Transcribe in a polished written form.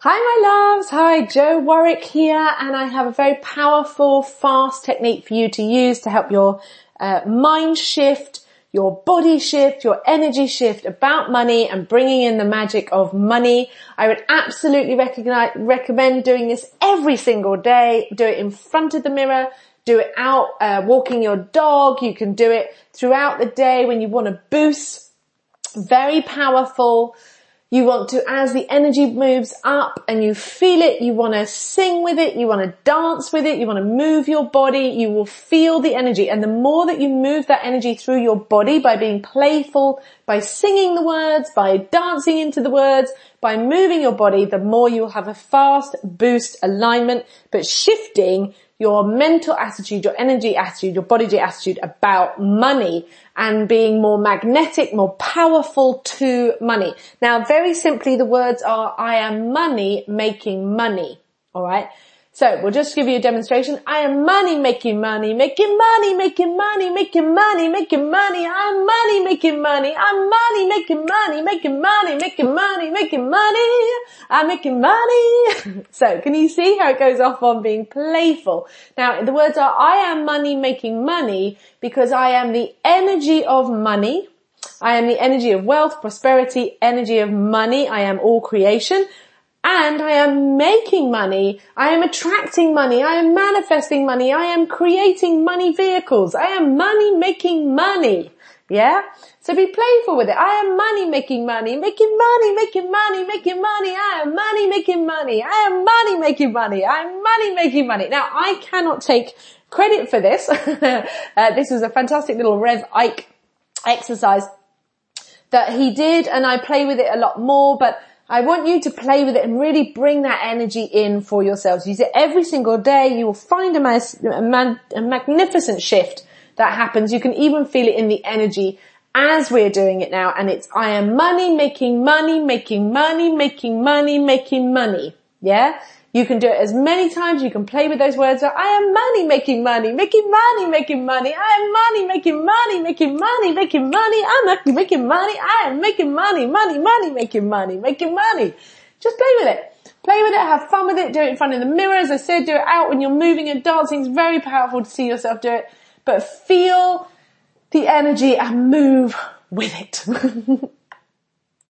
Hi my loves, hi, Jo Warwick here, and I have a very powerful, fast technique for you to use to help your mind shift, your body shift, your energy shift about money and bringing in the magic of money. I would absolutely recommend doing this every single day. Do it in front of the mirror, do it out walking your dog. You can do it throughout the day when you want to boost. Very powerful. You want to, as the energy moves up and you feel it, you want to sing with it, you want to dance with it, you want to move your body, you will feel the energy. And the more that you move that energy through your body by being playful, by singing the words, by dancing into the words, by moving your body, the more you'll have a fast boost alignment, but shifting your mental attitude, your energy attitude, your body attitude about money and being more magnetic, more powerful to money. Now, very simply, the words are, I am money making money. All right. So we'll just give you a demonstration. I am money making money, making money, making money, making money, making money. I'm money making money. I'm money making money, making money, making money, making money. I'm making money. So can you see how it goes off on being playful? Now the words are, I am money making money because I am the energy of money. I am the energy of wealth, prosperity, energy of money. I am all creation. And I am making money, I am attracting money, I am manifesting money, I am creating money vehicles, I am money making money. Yeah? So be playful with it. I am money making money, making money, making money, making money, I am money making money, I am money making money, I am money making money. Now I cannot take credit for this. This was a fantastic little Rev Ike exercise that he did, and I play with it a lot more, but I want you to play with it and really bring that energy in for yourselves. Use it every single day. You will find a magnificent shift that happens. You can even feel it in the energy as we're doing it now. And it's, I am money making money, making money, making money, making money. Yeah? You can do it as many times. You can play with those words. I am money making money, making money, making money. I am money making money, making money, making money. I'm making money. I am making money, money, money, making money, making money. Just play with it. Play with it. Have fun with it. Do it in front of the mirror. As I said, do it out when you're moving and dancing. It's very powerful to see yourself do it. But feel the energy and move with it.